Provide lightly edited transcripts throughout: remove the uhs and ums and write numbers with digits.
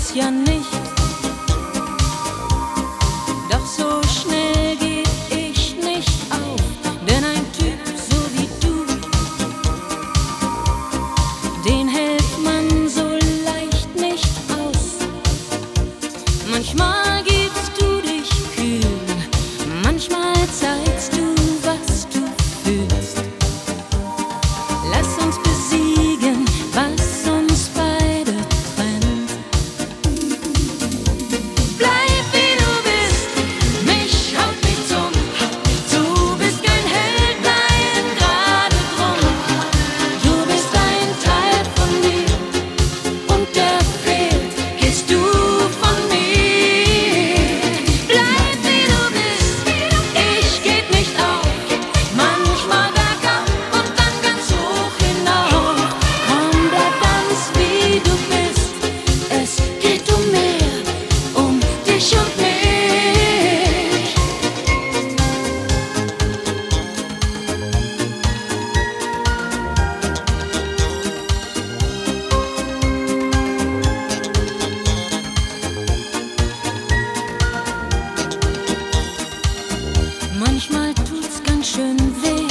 es ja nicht. Doch so schnell geb ich nicht auf, denn ein Typ so wie du, den hält man so leicht nicht aus. Manchmal gibst du dich kühl, manchmal zeigst du, was du fühlst. Lass uns besiegen, was uns beide trennt. Bleib wie du bist, mich haut nichts um. Du bist kein Held, nein, gerade drum. Du bist ein Teil von mir und der fehlt, gehst du von mir. Bleib wie du bist, ich geb nicht auf. Manchmal bergab und dann ganz hoch hinauf. Komm, bleib ganz wie du bist, es geht um mehr, um dich und mich. Manchmal tut's ganz schön weh.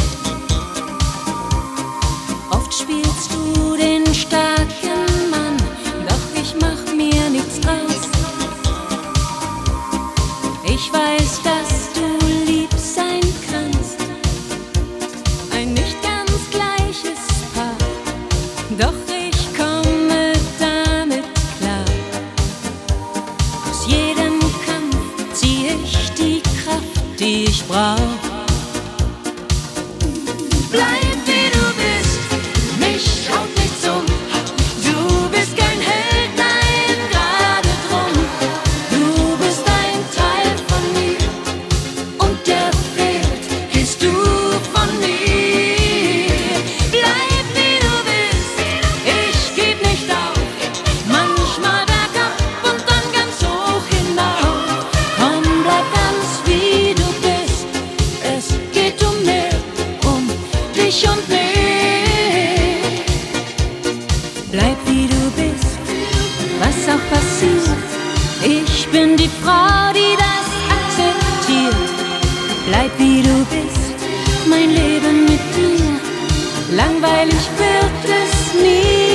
Oft spielst du den starken Mann, doch ich mach mir nichts draus. Ich weiß, dass du lieb sein kannst, ein nicht ganz gleiches Paar, doch ich komme damit klar. Aus jedem Kampf zieh ich die Kraft, die ich brauch. Bleib wie du bist, mich haut nichts um. Du bist kein Held, nein, gerade drum. Du bist ein Teil von mir und der fehlt, gehst du von mir. Bleib wie du bist, ich geb nicht auf. Manchmal bergab und dann ganz hoch hinauf. Komm, bleib ganz wie du bist, es geht um mehr, um dich und mich. Bleib wie du bist, was auch passiert. Ich bin die Frau, die das akzeptiert. Bleib wie du bist, mein Leben mit dir. Langweilig wird es nie.